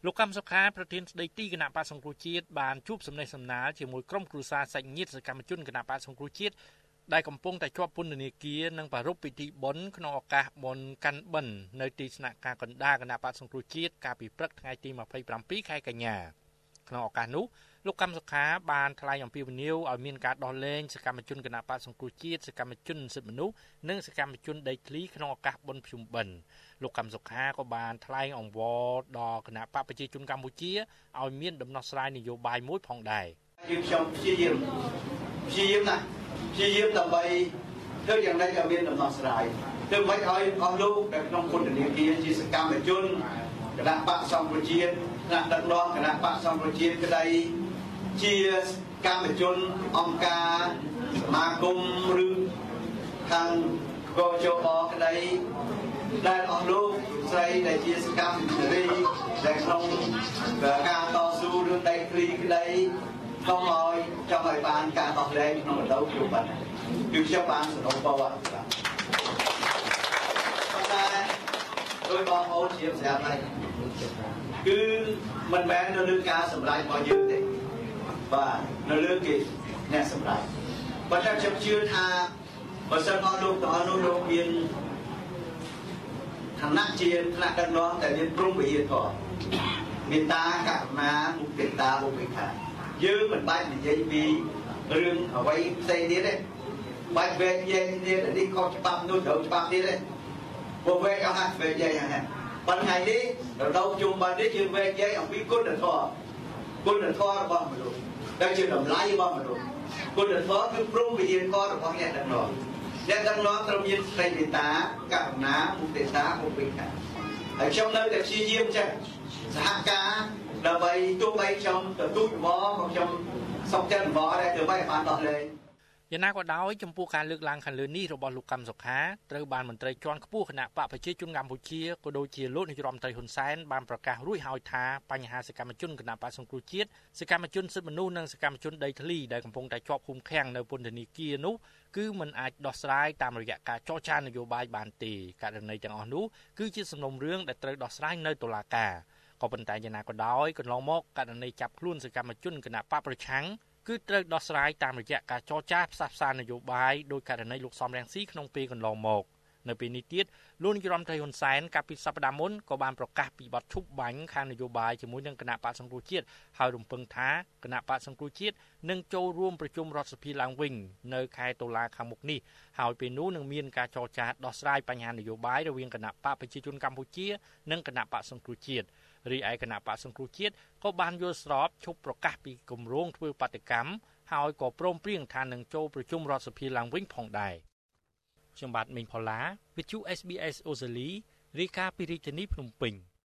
លោកកម្មសុខាប្រធានស្ដីទីគណៈបក្សសង្គ្រោះជាតិបានជួបសំណេះសំណាលជាមួយក្រុមគ្រួសារសាច់ញាតិសកម្មជនគណៈបក្សសង្គ្រោះជាតិដែលកំពុងតែជាប់ពន្ធនាគារនិងប្រារព្ធពិធីបុណ្យក្នុងឱកាសបុណ្យកាន់បិណ្ឌនៅទីស្នាក់ការកណ្ដាលគណៈបក្សសង្គ្រោះជាតិកាលពីព្រឹកថ្ងៃទី27ខែកញ្ញាក្នុងឱកាសនោះលោកកម្មសុខាបានថ្លែងអំពាវនាវឲ្យមានការដោះលែងសកម្មជនគណៈបក្សសង្គ្រោះជាតិសកម្មជនសិទ្ធិមនុស្សនិងសកម្មជនដីធ្លីក្នុងឱកាសបុណ្យភ្ជុំបិណ្ឌលោកកម្មសុខាក៏បានថ្លែងអង្វរដល់គណៈបកប្រជាជនកម្ពុជាឲ្យមានដំណោះស្រាយនយោបាយមួយផងដែរយើងខ្ញុំព្យាយាមដើម្បីធ្វើយ៉ាងណាឲ្យមានដំណោះស្រាយធ្វើមិនឲ្យអស់លោកនៅក្នុងពន្ធនាគារជាសកម្មជនគណៈបកសង្គ្រោះជាតិថ្នាក់ដឹកនាំគណៈបកសង្គ្រោះជាតិក្តីជាកម្មជនអង្គការសមាគមឬខាងកោជបក្តីដែលអស់លោកស្រីដែលជាសកម្មនារីដែលក្នុងការតស៊ូរឿងដីធ្លីក្តីចង់ឲ្យបានការដោះលែងក្នុងរដូវភ្ជុំបិណ្ឌគឺខ្ញុំបានសរុបបរិបទតែដោយបងប្អូនជាស្រាប់ហើយគឺមិនមែននៅលើការសម្រេចរបស់យើងទេបាទនៅលើគេអ្នកសម្រេចប៉ុន្តែខ្ញុំជឿថាបើសិនអស់លោកទាំងអស់នោះលោកមានឋានៈជាថ្នាក់ដឹកនាំតែមានព្រមវិហារធម៌មេត្តាករុណាមុទិតាឧបេក្ខាយើងមិនបាច់និយាយពីរឿងអ្វីផ្សេងទៀតទេបាច់វែកញែកទៀតនេះខុសច្បាប់នោះត្រូវច្បាប់ទៀតទេព្រោះវែកអស់ហើយវែកញែកហ្នឹងប៉ុន្តែថ្ងៃនេះរដូវជុំបាត់នេះយើងវែកញែកអំពីគុណធម៌របស់មនុស្សដែលជាតម្លៃរបស់មនុស្សគុណធម៌គឺព្រមវិហារធម៌របស់អ្នកដឹកនាំត្រូវមានសេចក្ដីមេត្តាករុណាមុទិតាឧបេក្ខាហើយខ្ញុំនៅតែព្យាយាមចឹងសហការដើម្បីទោះបីខ្ញុំទទួលវល់ក៏ខ្ញុំសុខចិត្តវល់ដែរទើបឲ្យបានដោះលែងយ៉ាងណាក៏ដោយចំពោះការលើកឡើងខាងលើនេះរបស់លោកកម្មសុខាត្រូវបានមន្ត្រីជាន់ខ្ពស់គណៈបកប្រជាជនកម្ពុជាក៏ដូចជាលោកនាយរដ្ឋមន្ត្រីហ៊ុនសែនបានប្រកាសរួចហើយថាបញ្ហាសកម្មជនគណៈបកសង្គ្រោះជាតិសកម្មជនសិទ្ធិមនុស្សនិងសកម្មជនដីធ្លីដែលកំពុងតែជាប់ឃុំឃាំងនៅពន្ធនាគារនោះគឺមិនអាចដោះស្រាយតាមរយៈការចរចានយោបាយបានទេករណីទាំងអស់នោះគឺជាសំណុំរឿងដែលត្រូវដោះស្រាយនៅតុលាការក៏ប៉ុន្តែយ៉ាងណាក៏ដោយកន្លងមកករណីចាប់ខ្លួនសកម្មជនគណៈបកប្រឆាំងគឺត្រូវដោះស្រាយតាមរយៈការចរចាផ្សះផ្សានយោបាយដោយករណីលោកសំរងស៊ីក្នុងពេលកន្លងមកនៅពេលនេះទៀតលោកនាយរដ្ឋមន្ត្រីហ៊ុនសែនកាលពីសប្តាហ៍មុនក៏បានប្រកាសពីបទឈប់បាញ់ខាងនយោបាយជាមួយនឹងគណៈបកសង្គ្រោះជាតិហើយរំពឹងថាគណៈបកសង្គ្រោះជាតិនឹងចូលរួមប្រជុំរដ្ឋសភាឡើងវិញនៅខែតុលាខាងមុខនេះហើយពេលនោះនឹងមានការចរចាដោះស្រាយបញ្ហានយោបាយរវាងគណៈបកប្រជាជនកម្ពុជានិងគណៈបកសង្គ្រោះជាតិរីឯគណៈបកសង្គ្រោះជាតិក៏បានយល់ស្របឈប់ប្រកាសពីគម្រោងធ្វើបាតកម្មហើយក៏ព្រមព្រៀងថានឹងចូលប្រជុំរដ្ឋសភាឡើងវិញផងដែរខ្ញុំបាទមេងផល្លាវិទ្យុ SBS អូស្ត្រាលីរាយការណ៍ពីរាជធានីភ្នំពេញ